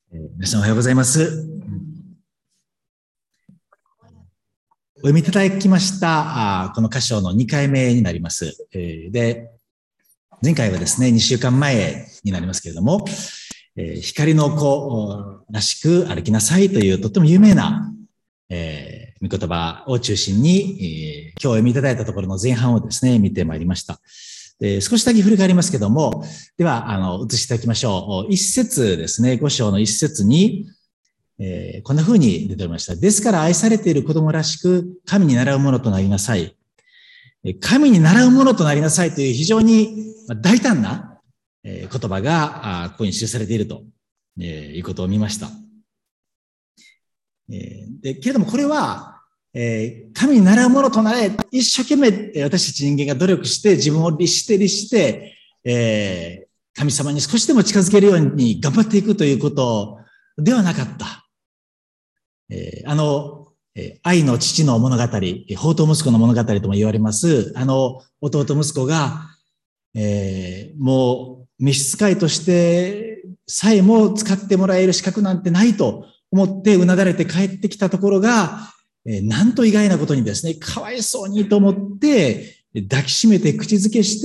皆さんおはようございます。お読みいただきましたこの箇所の2回目になります。で、前回はですね、2週間前になりますけれども、光の子らしく歩きなさいというとっても有名な、御言葉を中心に、今日お読みいただいたところの前半をですね、見てまいりました。少しだけ振り返りますけども、では、移していただきましょう。一節ですね、5章の一節に、こんな風に出ておりました。ですから愛されている子供らしく、神に習うものとなりなさい。神に習うものとなりなさいという非常に大胆な言葉がここに記されているということを見ました。けれどもこれは、神に習うものとなれ、一生懸命私たち人間が努力して自分を律して、神様に少しでも近づけるように頑張っていくということではなかった。愛の父の物語、放蕩息子の物語とも言われます、弟息子が、もう召使いとしてさえも使ってもらえる資格なんてないと思ってうなだれて帰ってきたところが、なんと意外なことにですね、かわいそうにと思って抱きしめて口づけして、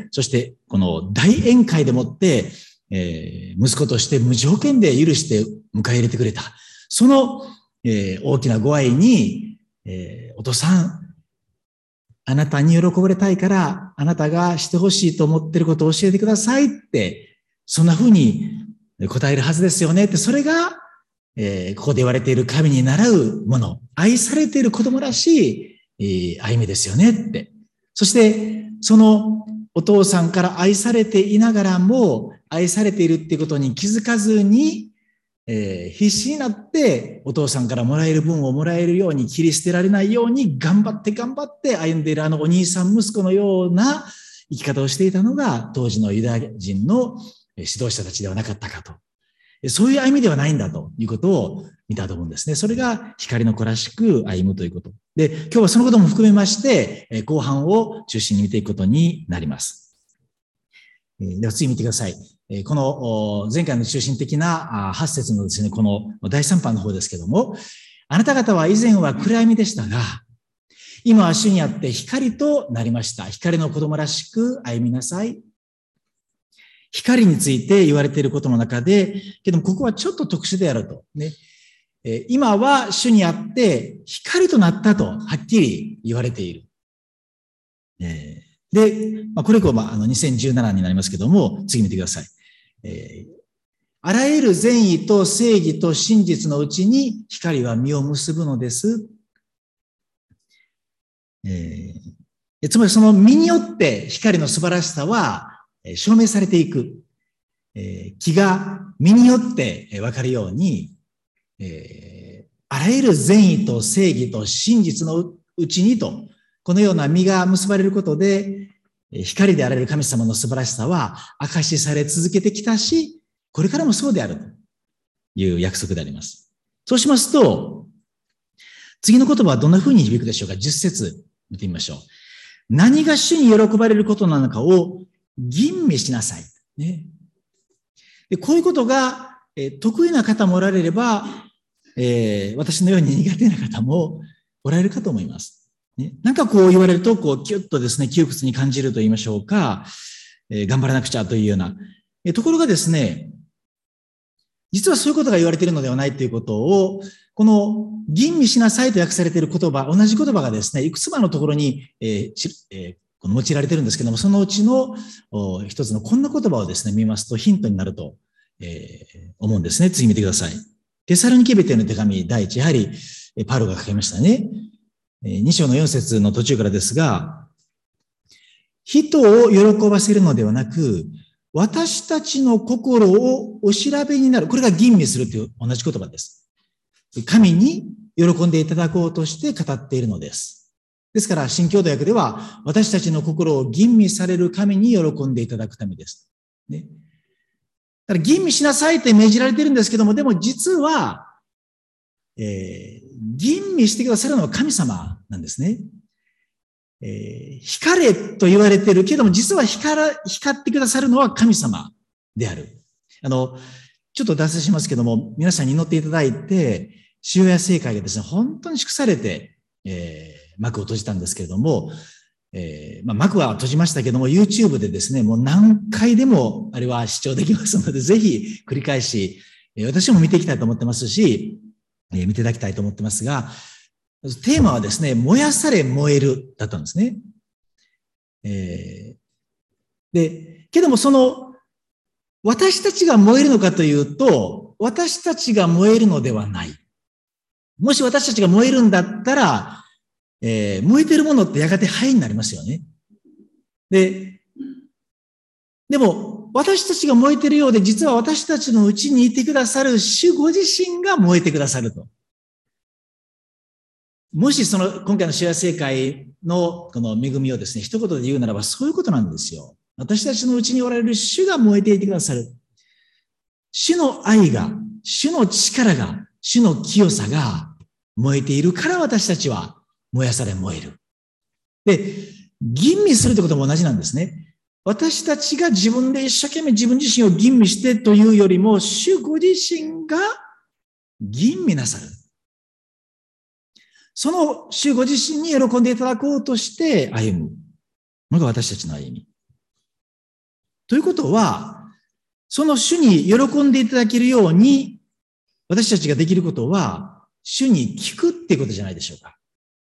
そしてこの大宴会でもって、息子として無条件で許して迎え入れてくれた。その大きなご愛に、お父さん、あなたに喜ばれたいから、あなたがしてほしいと思っていることを教えてくださいって、そんな風に答えるはずですよねって、それが、ここで言われている神に習うもの、愛されている子供らしい、歩みですよねって。そして、そのお父さんから愛されていながらも、愛されているっていうことに気づかずに、必死になってお父さんからもらえる分をもらえるように切り捨てられないように頑張って歩んでいるお兄さん息子のような生き方をしていたのが当時のユダヤ人の指導者たちではなかったかと。そういう歩みではないんだということを見たと思うんですね。それが光の子らしく歩むということ。で、今日はそのことも含めまして、後半を中心に見ていくことになります。では次見てください。この前回の中心的な8節のですね、この第3版の方ですけども、あなた方は以前は暗闇でしたが、今は主にあって光となりました。光の子供らしく歩みなさい。光について言われていることの中で、けどもここはちょっと特殊であると。ね、今は主にあって光となったとはっきり言われている。で、これ以降、2017年になりますけども、次見てください。あらゆる善意と正義と真実のうちに光は実を結ぶのです。つまりその実によって光の素晴らしさは証明されていく。木が実によって分かるように、あらゆる善意と正義と真実のうちにと、このような実が結ばれることで、光であられる神様の素晴らしさは証しされ続けてきたし、これからもそうであるという約束であります。そうしますと、次の言葉はどんな風に響くでしょうか。10節見てみましょう。何が主に喜ばれることなのかを吟味しなさい。ね。で、こういうことが得意な方もおられれば、私のように苦手な方もおられるかと思います。ね、なんかこう言われると、キュッとですね、窮屈に感じると言いましょうか、頑張らなくちゃというような。ところがですね、実はそういうことが言われているのではないということを、この吟味しなさいと訳されている言葉、同じ言葉がですね、いくつものところに、用いられているんですけども、そのうちの一つのこんな言葉をですね、見ますとヒントになると、思うんですね。次見てください。テサロニケ人への手紙第一、やはりパウロが書きましたね。2章の4節の途中からですが、人を喜ばせるのではなく、私たちの心をお調べになる。これが吟味するという同じ言葉です。神に喜んでいただこうとして語っているのです。ですから、新共同訳では、私たちの心を吟味される神に喜んでいただくためです。ね。だから吟味しなさいって命じられているんですけども、でも実は、吟味してくださるのは神様なんですね。光れと言われているけども、実は光ってくださるのは神様である。 ちょっと脱線しますけども、皆さんに祈っていただいて、塩屋正会がですね、本当に祝されて、幕を閉じたんですけれども、幕は閉じましたけども、YouTube でですね、もう何回でもあれは視聴できますので、ぜひ繰り返し、私も見ていきたいと思ってますし、見ていただきたいと思ってますが、テーマはですね、燃やされ燃えるだったんですね。けども私たちが燃えるのかというと、私たちが燃えるのではない。もし私たちが燃えるんだったら、燃えてるものってやがて灰になりますよね。でも、私たちが燃えているようで、実は私たちのうちにいてくださる主ご自身が燃えてくださると。もし今回の幸せ会のこの恵みをですね、一言で言うならばそういうことなんですよ。私たちのうちにおられる主が燃えていてくださる。主の愛が、主の力が、主の清さが燃えているから私たちは燃やされ燃える。で、吟味するということも同じなんですね。私たちが自分で一生懸命自分自身を吟味してというよりも、主ご自身が吟味なさる。その主ご自身に喜んでいただこうとして歩むのが私たちの歩み。ということは、その主に喜んでいただけるように、私たちができることは、主に聞くっていうことじゃないでしょうか。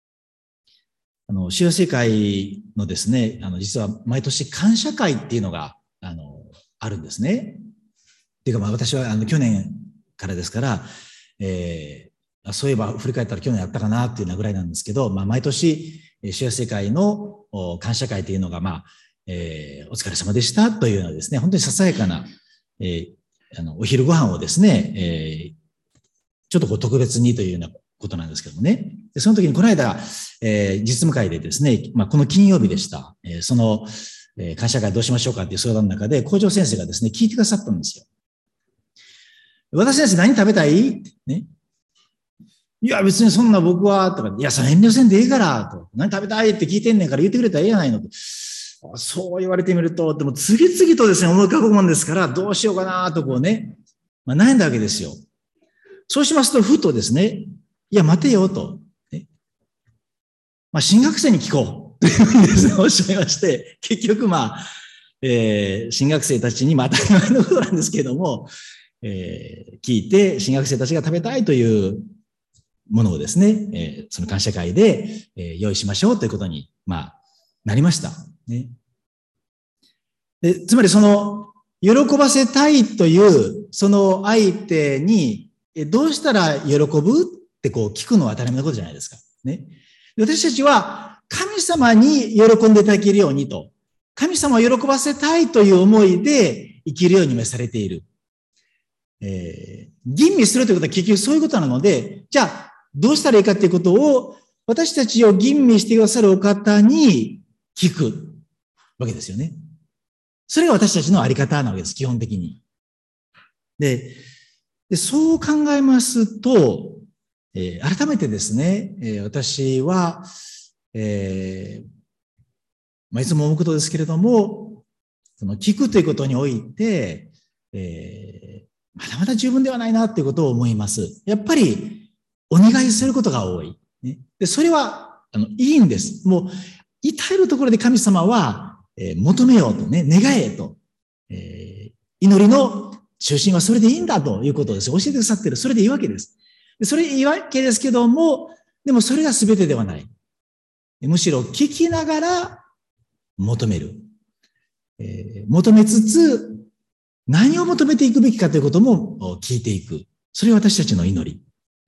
主要世界のですね、実は毎年感謝会っていうのが、あるんですね。っていうか、私は去年からですから、そういえば振り返ったら去年やったかなっていうようなぐらいなんですけど、毎年、主要世界の感謝会というのが、お疲れ様でしたというのはですね、本当にささやかな、お昼ご飯をですね、ちょっと特別にというようなことなんですけどもね。でその時にこの間、実務会でですね、この金曜日でした。感謝会どうしましょうかっていう相談の中で、校長先生がですね、聞いてくださったんですよ。私先生何食べたいってね。いや、別にそんな僕は、とか、いや、その遠慮せんでいいから、と。何食べたいって聞いてんねんから言ってくれたらええやないのと。そう言われてみると、でも次々とですね、思い浮かぶもんですから、どうしようかなとこうね、悩んだわけですよ。そうしますと、ふとですね、いや、待てよ、と。新学生に聞こう。というふうにですね、おっしゃいまして、結局新学生たちに、当たり前のことなんですけれども、聞いて、新学生たちが食べたいというものをですね、その感謝会で、用意しましょうということに、なりました。ね。で、つまり喜ばせたいという、その相手に、どうしたら喜ぶって聞くのは当たり前のことじゃないですか。ね。私たちは神様に喜んでいただけるようにと、神様を喜ばせたいという思いで生きるように召されている。吟味するということは結局そういうことなので、じゃあどうしたらいいかということを私たちを吟味してくださるお方に聞くわけですよね。それが私たちのあり方なわけです、基本的に。でそう考えますと、改めてですね、私は、いつも思うことですけれども、聞くということにおいて、まだまだ十分ではないなということを思います。やっぱりお願いすることが多い。ね、でそれはいいんです。もう至るところで神様は、求めようとね、願えと、祈りの中心はそれでいいんだということをです、教えてくださっている。それでいいわけです。それでいいわけですけども、でもそれが全てではない。むしろ聞きながら求める。求めつつ、何を求めていくべきかということも聞いていく。それは私たちの祈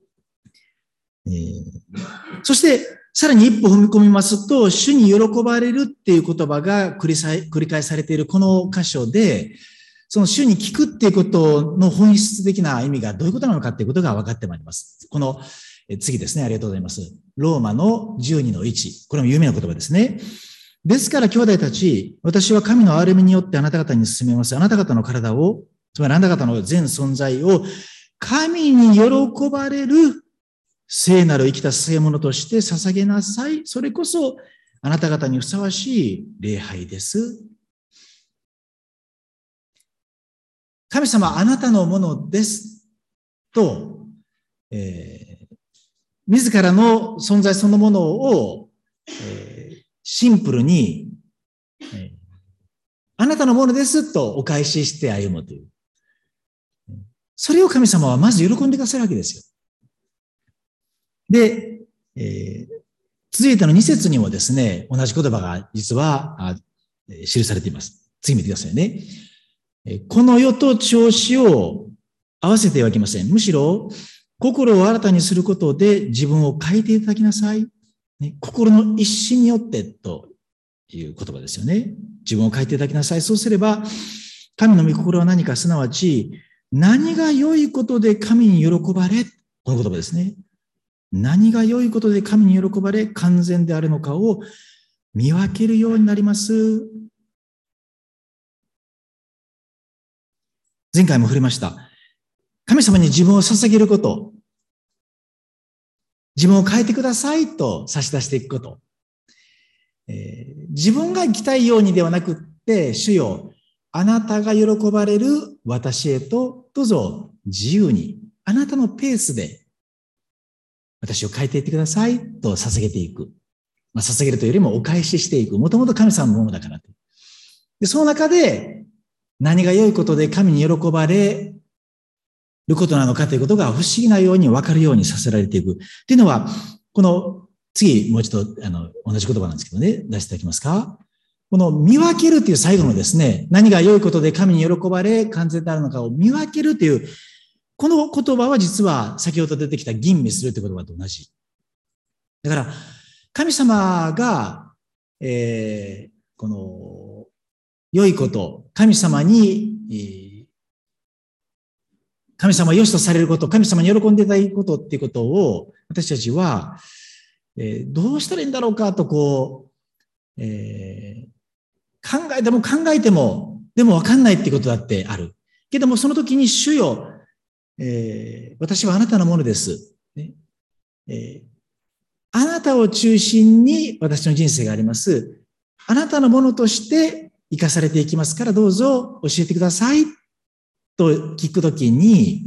り。そして、さらに一歩踏み込みますと、主に喜ばれるっていう言葉が繰り返されているこの箇所で、その主に聞くっていうことの本質的な意味がどういうことなのかっていうことが分かってまいります。この次ですね。ありがとうございます。ローマの12の1。これも有名な言葉ですね。ですから兄弟たち、私は神の憐れみによってあなた方に進めます。あなた方の体を、つまりあなた方の全存在を神に喜ばれる聖なる生きた捧げ物として捧げなさい。それこそあなた方にふさわしい礼拝です。 神様はあなたのものですと、自らの存在そのものを、シンプルに、あなたのものですとお返しして歩むという。それを神様はまず喜んでくださるわけですよ。で、続いての2節にもですね、同じ言葉が実は記されています。次見てくださいね。この世と調子を合わせてはいけません。むしろ、心を新たにすることで自分を変えていただきなさい。ね、心の一心によってという言葉ですよね。自分を変えていただきなさい。そうすれば、神の御心は何か、すなわち、何が良いことで神に喜ばれ、この言葉ですね。何が良いことで神に喜ばれ、完全であるのかを見分けるようになります。前回も触れました。神様に自分を捧げること、自分を変えてくださいと差し出していくこと。自分が生きたいようにではなくって、主よ、あなたが喜ばれる私へと、どうぞ自由に、あなたのペースで私を変えていってくださいと捧げていく。捧げるというよりもお返ししていく。もともと神様のものだからと。で、その中で何が良いことで神に喜ばれることなのかということが不思議なように分かるようにさせられていく。っていうのは、この次もう一度同じ言葉なんですけどね、出していただけますか。この見分けるっていう最後のですね、何が良いことで神に喜ばれ完全であるのかを見分けるっていう、この言葉は実は先ほど出てきた吟味するという言葉と同じ。だから、神様が、この良いこと、神様に、神様を良しとされること、神様に喜んでいただくことっていうことを、私たちは、どうしたらいいんだろうかと考えても考えても、でも分かんないっていうことだってある。けどもその時に主よ、私はあなたのものです。ねあなたを中心に私の人生があります。あなたのものとして生かされていきますから、どうぞ教えてくださいと聞くときに、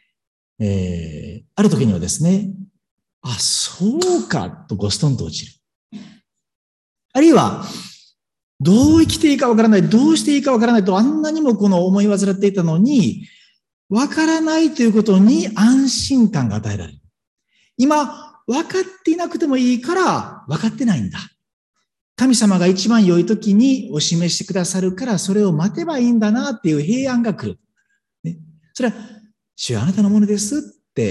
ある時にはですね、あ、そうかとストンと落ちる。あるいは、どう生きていいかわからない、どうしていいかわからないとあんなにもこの思い煩っていたのに、わからないということに安心感が与えられる。今、分かっていなくてもいいから分かってないんだ。神様が一番良い時にお示してくださるからそれを待てばいいんだなっていう平安が来る。ね、それは、主よあなたのものですって、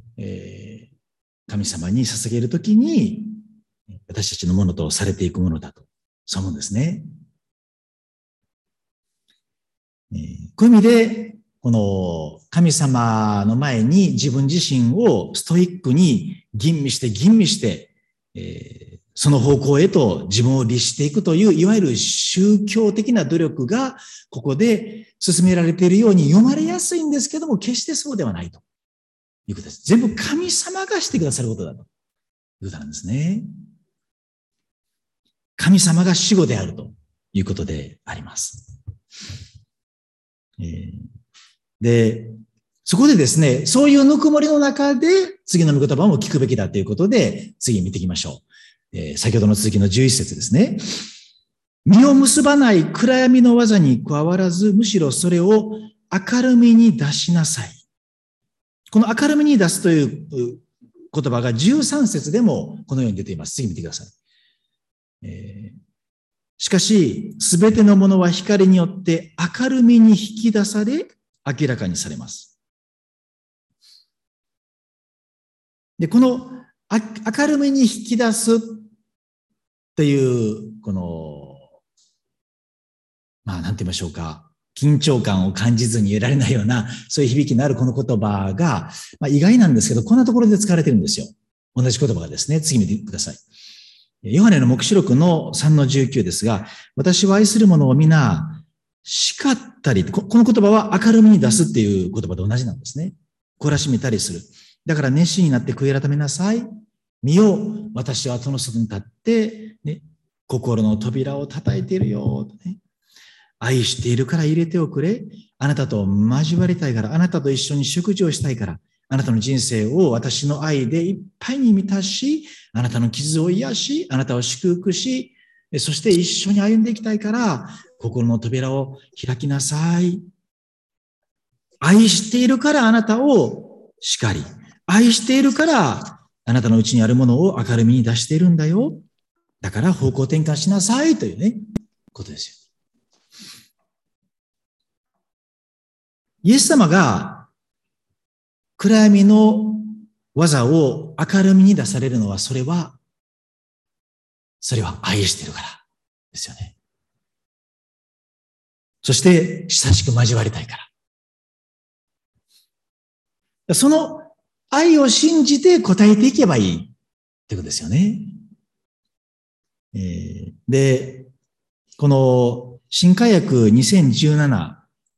神様に捧げるときに私たちのものとされていくものだと、そう思うんですね。こういう意味で、この神様の前に自分自身をストイックに吟味して、その方向へと自分を律していくという、いわゆる宗教的な努力がここで進められているように読まれやすいんですけども、決してそうではないということです。全部神様がしてくださることだということなんですね。神様が主語であるということであります。で、そこでですね、そういうぬくもりの中で次の御言葉も聞くべきだということで、次見ていきましょう。先ほどの続きの11節ですね。実を結ばない暗闇の技に加わらず、むしろそれを明るみに出しなさい。この明るみに出すという言葉が13節でもこのように出ています。次見てください。しかし、すべてのものは光によって明るみに引き出され、明らかにされます。で、この明るみに引き出すっていう、この、なんて言いましょうか。緊張感を感じずにいられないような、そういう響きのあるこの言葉が、意外なんですけど、こんなところで使われてるんですよ。同じ言葉がですね。次見てください。ヨハネの黙示録の3-19ですが、私は愛する者を皆、叱ったり、この言葉は明るみに出すっていう言葉と同じなんですね。懲らしめたりする。だから熱心になって悔い改めなさい。見よう、私は戸の外に立って、ね、心の扉を叩いているよ、ね。 愛しているから入れておくれ。あなたと交わりたいから、あなたと一緒に食事をしたいから、あなたの人生を私の愛でいっぱいに満たし、あなたの傷を癒し、あなたを祝福し、そして一緒に歩んでいきたいから、心の扉を開きなさい。愛しているからあなたを叱り、愛しているからあなたのうちにあるものを明るみに出しているんだよ。だから方向転換しなさいというね、ことですよ。イエス様が暗闇の技を明るみに出されるのは、それは愛しているからですよね。そして親しく交わりたいから。その愛を信じて答えていけばいいってことですよね。で、この新科学2017、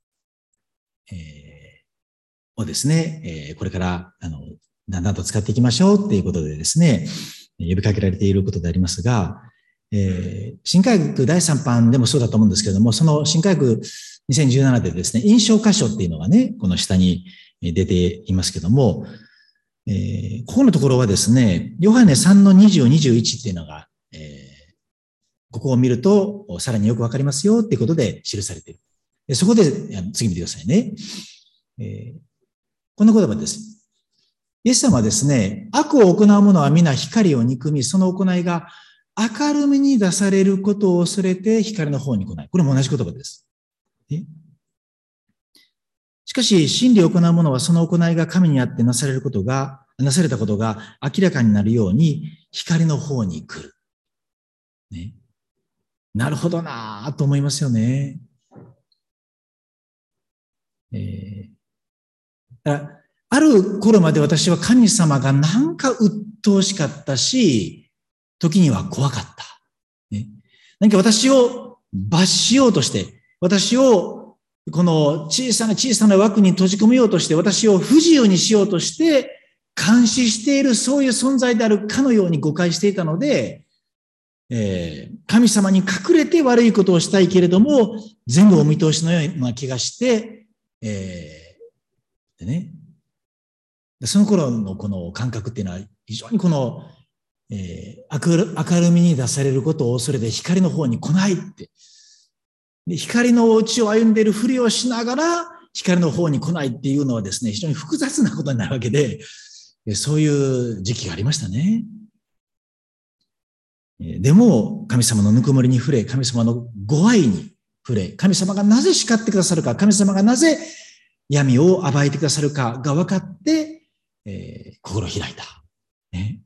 をですね、これからだんだんと使っていきましょうっていうことでですね、呼びかけられていることでありますが、新科学第3版でもそうだと思うんですけれども、その新科学2017でですね、印象箇所っていうのがね、この下に出ていますけども、ここのところはですね、ヨハネ3の20、21っていうのが、ここを見るとさらによくわかりますよっていうことで記されている。そこで次見てくださいね。こんな言葉です。イエス様はですね、悪を行う者は皆光を憎み、その行いが明るみに出されることを恐れて光の方に来ない。これも同じ言葉です。しかし、真理を行う者はその行いが神にあってなされたことが明らかになるように光の方に来る。ね、なるほどなぁと思いますよね。ある頃まで私は神様がなんか鬱陶しかったし、時には怖かった。ね、何か私を罰しようとして、私をこの小さな枠に閉じ込めようとして、私を不自由にしようとして、監視しているそういう存在であるかのように誤解していたので、神様に隠れて悪いことをしたいけれども、全部お見通しのような気がして、でね、その頃のこの感覚っていうのは非常にこの、明るみに出されることを恐れて光の方に来ないって。で、光のお家を歩んでいるふりをしながら光の方に来ないっていうのはですね、非常に複雑なことになるわけで、そういう時期がありましたね。でも、神様のぬくもりに触れ、神様のご愛に触れ、神様がなぜ叱ってくださるか、神様がなぜ闇を暴いてくださるかが分かって、心開いた。ね、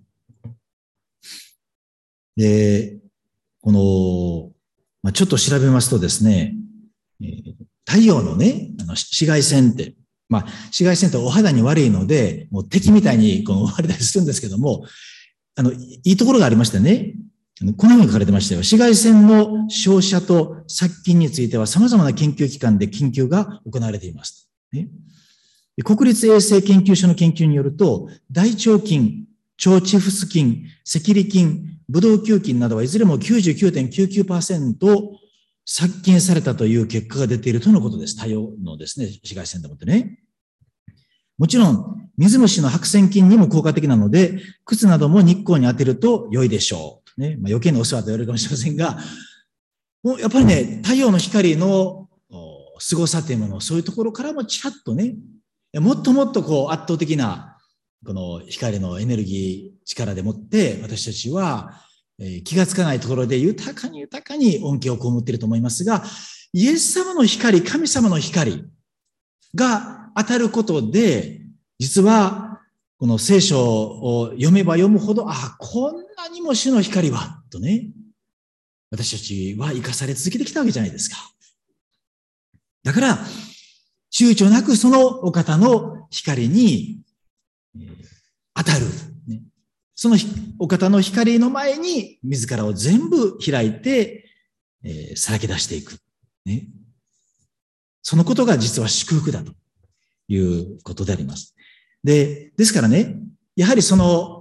で、この、ちょっと調べますとですね、太陽のね、紫外線って、紫外線ってお肌に悪いので、もう敵みたいにこう思われたりするんですけども、いいところがありましてね、このように書かれてましたよ。紫外線の照射と殺菌については様々な研究機関で研究が行われています。ね、国立衛生研究所の研究によると、大腸菌、腸チフス菌、赤痢菌、ブドウ球菌などはいずれも 99.99% 殺菌されたという結果が出ているとのことです。太陽のですね、紫外線でもってね。もちろん、水虫の白癬菌にも効果的なので、靴なども日光に当てると良いでしょう。ね、余計なお世話と言われるかもしれませんが、もうやっぱりね、太陽の光の凄さというものをそういうところからもちらっとね、もっともっとこう圧倒的なこの光のエネルギー力でもって私たちは気がつかないところで豊かに恩恵を被っていると思いますが、イエス様の光、神様の光が当たることで、実はこの聖書を読めば読むほど、こんなにも主の光は、とね、私たちは生かされ続けてきたわけじゃないですか。だから、躊躇なくそのお方の光に当たる。そのお方の光の前に自らを全部開いて、さらけ出していく。ね、そのことが実は祝福だということであります。ですからね、やはりその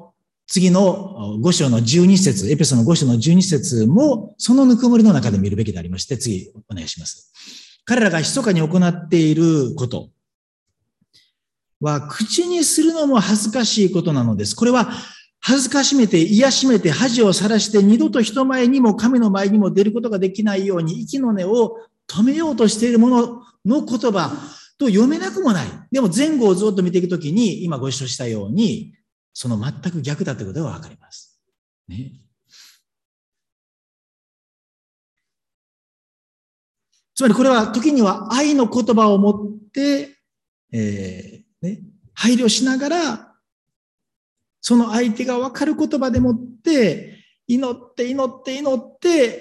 次の5章の12節、エペソの5章の12節も、そのぬくもりの中で見るべきでありまして、次お願いします。彼らが密かに行っていることは、口にするのも恥ずかしいことなのです。これは、恥ずかしめて、癒しめて、恥をさらして、二度と人前にも神の前にも出ることができないように、息の根を止めようとしているものの言葉と読めなくもない。でも前後をずっと見ていくときに、今ご一緒したように、その全く逆だということがわかります。ね。つまりこれは時には愛の言葉を持って、配慮しながら、その相手がわかる言葉でもって、祈って祈って祈って、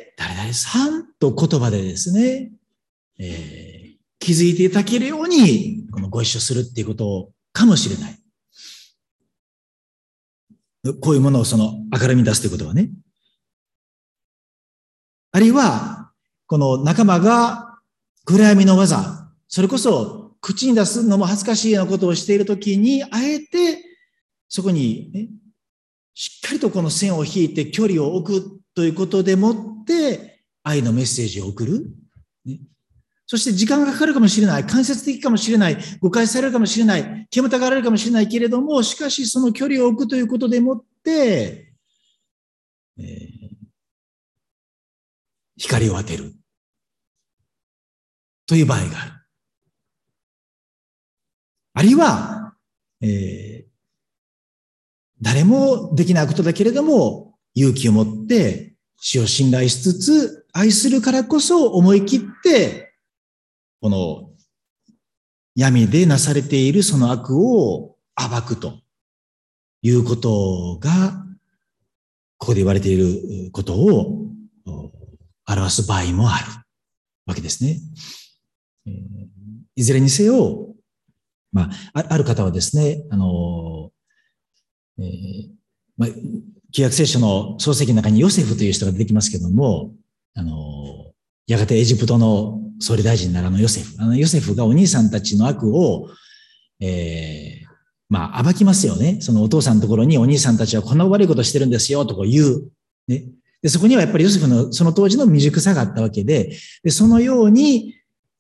誰々さんと言葉でですね、気づいていただけるように、このご一緒するっていうことかもしれない。こういうものをその明るみに出すということはね。あるいは、この仲間が暗闇の技、それこそ口に出すのも恥ずかしいようなことをしているときに、あえてそこに、ね、しっかりとこの線を引いて距離を置くということでもって愛のメッセージを送る。ね、そして時間がかかるかもしれない、間接的かもしれない、誤解されるかもしれない、煙たがられるかもしれないけれども、しかしその距離を置くということでもって、光を当てるという場合がある。あるいは、誰もできないことだけれども、勇気を持って主を信頼しつつ、愛するからこそ思い切って、この闇でなされているその悪を暴くということが、ここで言われていることを表す場合もあるわけですね。いずれにせよ、ある方はですね、旧約聖書の創世記の中にヨセフという人が出てきますけども、やがてエジプトの総理大臣になるヨセフ。ヨセフがお兄さんたちの悪を、暴きますよね。そのお父さんのところにお兄さんたちはこんな悪いことしてるんですよ、とこう言う。ね。で、そこにはやっぱりヨセフのその当時の未熟さがあったわけで、そのように、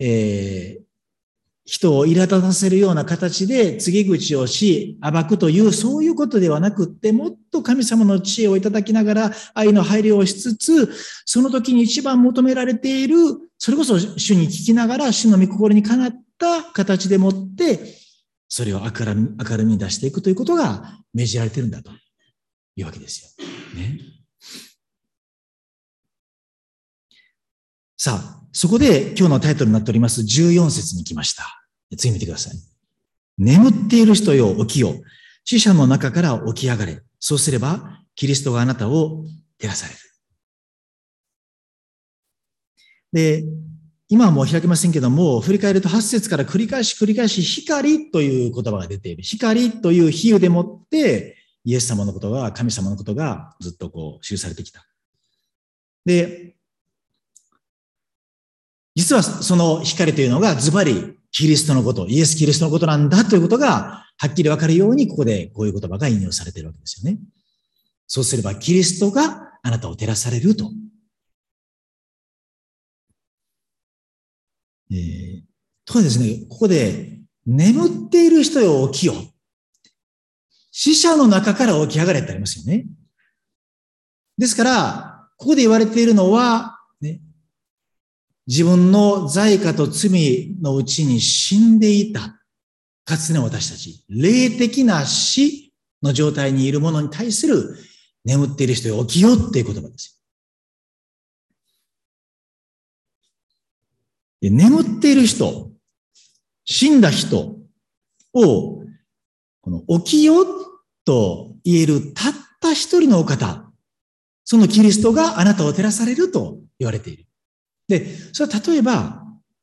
人を苛立たせるような形で告げ口をし、暴くという、そういうことではなくって、もっと神様の知恵をいただきながら、愛の配慮をしつつ、その時に一番求められている、それこそ主に聞きながら、主の御心にかなった形でもって、それを明るみに出していくということが命じられているんだというわけですよ。ね。さあ、そこで今日のタイトルになっております14節に来ました。次見てください。眠っている人よ、起きよ。死者の中から起き上がれ。そうすれば、キリストがあなたを照らされる。で、今はもう開けませんけども、振り返ると8節から繰り返し光という言葉が出ている。光という比喩でもって、イエス様のことが、神様のことがずっと記されてきた。で、実はその光というのがズバリキリストのこと、イエス・キリストのことなんだということがはっきりわかるように、ここでこういう言葉が引用されているわけですよね。そうすればキリストがあなたを照らされると。ところですね、ここで眠っている人よ起きよ。死者の中から起き上がれってありますよね。ですから、ここで言われているのは、ね、自分の罪過と罪のうちに死んでいた。かつての私たち、霊的な死の状態にいる者に対する眠っている人よ起きよっていう言葉ですよ。眠っている人、死んだ人を、この起きよと言えるたった一人のお方、そのキリストがあなたを照らされると言われている。で、それは例えば、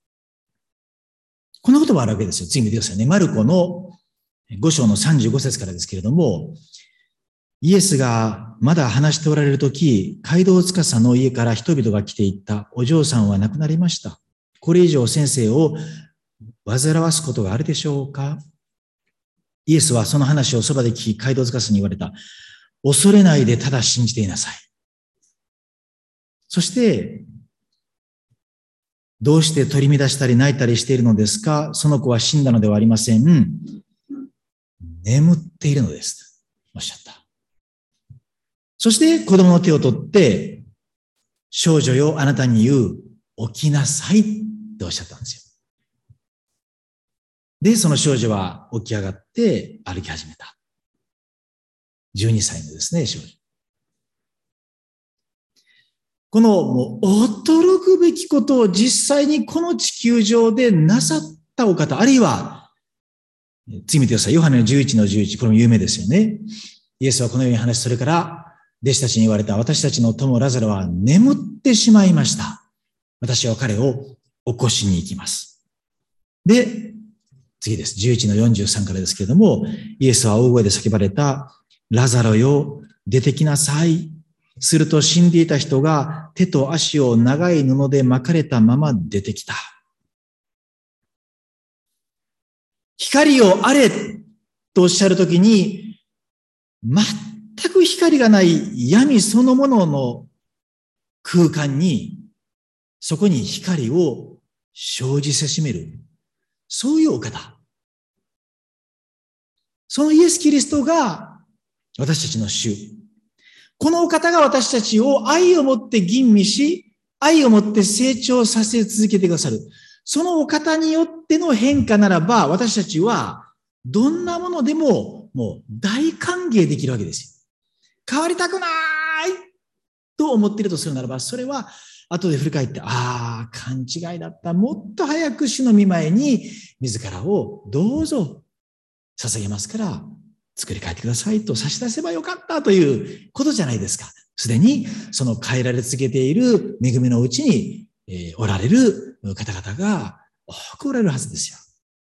こんなこともあるわけですよ。次見てくださいね。マルコの5章の35節からですけれども、イエスがまだ話しておられるとき、街道司の家から人々が来ていった。お嬢さんは亡くなりました。これ以上先生を煩わすことがあるでしょうか？イエスはその話をそばで聞き、街道司に言われた。 恐れないでただ信じていなさい。そして、どうして取り乱したり泣いたりしているのですか？その子は死んだのではありません。眠っているのです。おっしゃった。そして子供の手を取って、少女よ、あなたに言う、起きなさいっておっしゃったんですよ。で、その少女は起き上がって歩き始めた。12歳のですね、少女。このもう驚くべきことを実際にこの地球上でなさったお方、あるいは、次見てください。ヨハネの11の11、これも有名ですよね。イエスはこのように話し、それから弟子たちに言われた。私たちの友ラザロは眠ってしまいました。私は彼を起こしに行きます。で、次です。11の43からですけれども、イエスは大声で叫ばれた。ラザロよ、出てきなさい。すると死んでいた人が手と足を長い布で巻かれたまま出てきた。光をあれとおっしゃるときに、全く光がない闇そのものの空間に、そこに光を生じせしめる。そういうお方。そのイエス・キリストが私たちの主。このお方が私たちを愛をもって吟味し、愛をもって成長させ続けてくださる。そのお方によっての変化ならば、私たちはどんなものでももう大歓迎できるわけですよ。変わりたくないと思っているとするならば、それは後で振り返って、勘違いだった。もっと早く主の御前に自らをどうぞ捧げますから、作り変えてくださいと差し出せばよかったということじゃないですか。すでにその変えられ続けている恵みのうちに、おられる方々が多くおられるはずですよ。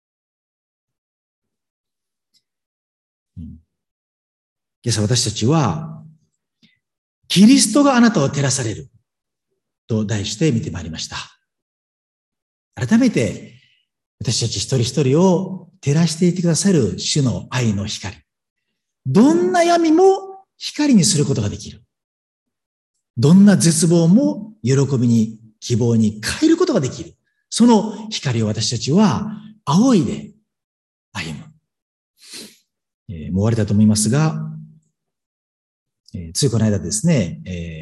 今朝私たちは、キリストがあなたを照らされると題して見てまいりました。改めて私たち一人一人を照らしていてくださる主の愛の光。どんな闇も光にすることができる。どんな絶望も喜びに、希望に変えることができる。その光を私たちは仰いで歩む。もう終わりだと思いますが、ついこの間ですね、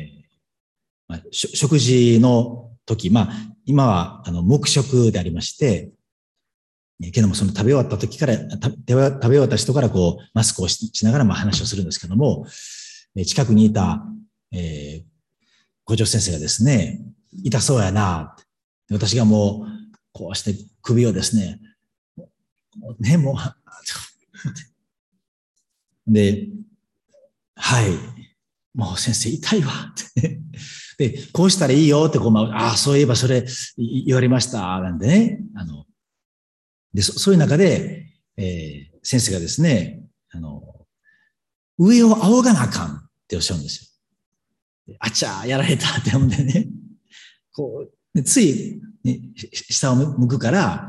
食事の時、今は黙食でありまして、けどもその食べ終わった時から、食べ終わった人からこうマスクをしながら話をするんですけども、近くにいた、校長先生がですね、痛そうやな。私がもう、こうして首をですね、もう、で、はい、もう先生痛いわって。で、こうしたらいいよってそういえばそれ言われました。なんでね、で、そういう中で、先生がですね、上を仰がなあかんっておっしゃるんですよ。あちゃーやられたって思うんでね。こう、つい、ね、下を向くから、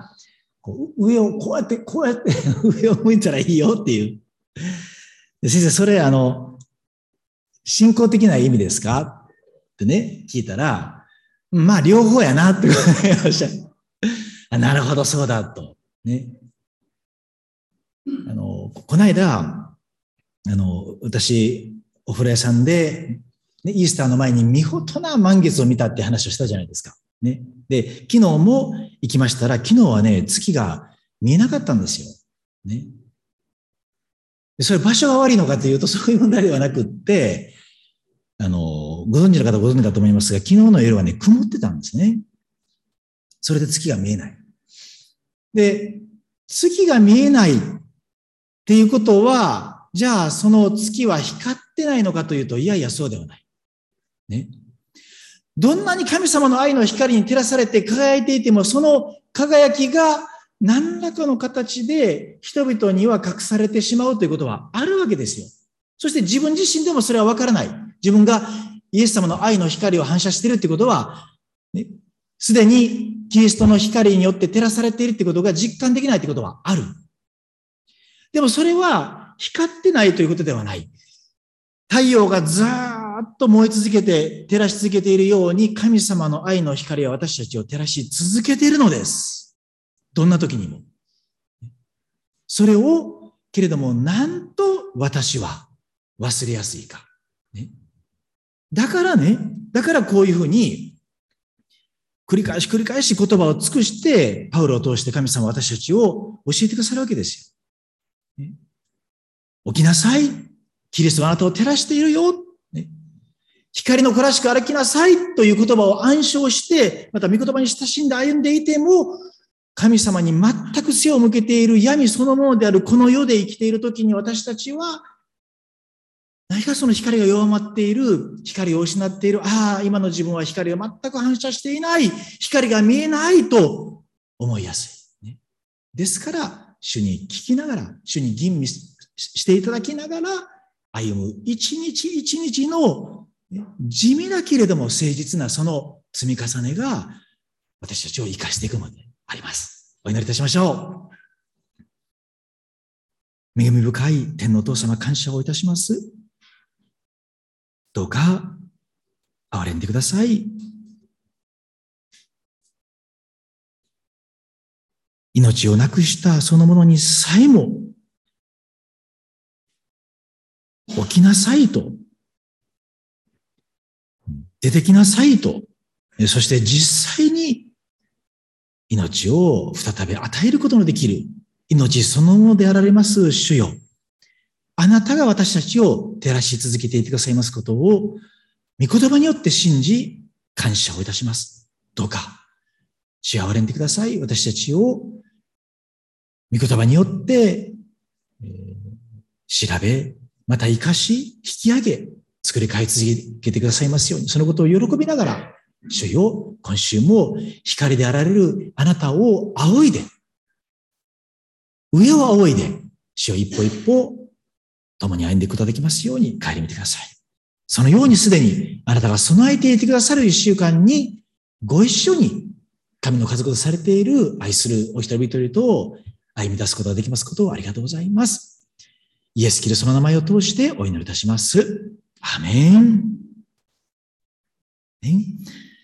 上をこうやって上を向いたらいいよっていう。で先生、それ信仰的な意味ですかってね、聞いたら、両方やなっておっしゃる。なるほど、そうだと。ね。この間、私、お風呂屋さんで、ね、イースターの前に見事な満月を見たって話をしたじゃないですか。ね。で、昨日も行きましたら、昨日はね、月が見えなかったんですよ。ね。でそれ場所が悪いのかというと、そういう問題ではなくって、ご存知の方ご存知だと思いますが、昨日の夜はね、曇ってたんですね。それで月が見えない。で、月が見えないっていうことは、じゃあその月は光ってないのかというと、いやいやそうではない。ね。どんなに神様の愛の光に照らされて輝いていても、その輝きが何らかの形で人々には隠されてしまうということはあるわけですよ。そして自分自身でもそれはわからない。自分がイエス様の愛の光を反射しているということは、ね、すでにキリストの光によって照らされているということが実感できないということはある。でもそれは光ってないということではない。 太陽がずーっと燃え続けて、照らし続けているように、神様の愛の光は私たちを照らし続けているのです。どんな時にも。それを、けれども、なんと私は忘れやすいか。ね、だからこういうふうに、繰り返し言葉を尽くして、パウロを通して神様は私たちを教えてくださるわけですよ。ね、起きなさい。キリストはあなたを照らしているよ。ね、光の子らしく歩きなさいという言葉を暗唱して、また御言葉に親しんで歩んでいても、神様に全く背を向けている闇そのものであるこの世で生きているときに私たちは、何かその光が弱まっている、光を失っている、今の自分は光が全く反射していない、光が見えないと思いやすい。ね、ですから、主に聞きながら、主に吟味していただきながら、歩む一日一日の地味だけれども誠実なその積み重ねが私たちを生かしていくのであります。お祈りいたしましょう。恵み深い天のお父様、感謝をいたします。どうか憐れんでください。命をなくしたそのものにさえも起きなさいと、出てきなさいと、そして実際に命を再び与えることのできる命そのものであられます主よ。あなたが私たちを照らし続けていてくださいますことを御言葉によって信じ感謝をいたします。どうか主よ憐れんでください。私たちを御言葉によって調べ、また生かし、引き上げ、作り変え続けてくださいますように、そのことを喜びながら、主よ、今週も光であられるあなたを仰いで、上を仰いで、主を一歩一歩、共に歩んでいくことができますように、帰り見てください。そのようにすでに、あなたが備えていてくださる一週間に、ご一緒に、神の家族とされている愛するお一人一人と歩み出すことができますことをありがとうございます。イエス・キリストの名前を通してお祈りいたします。アメン。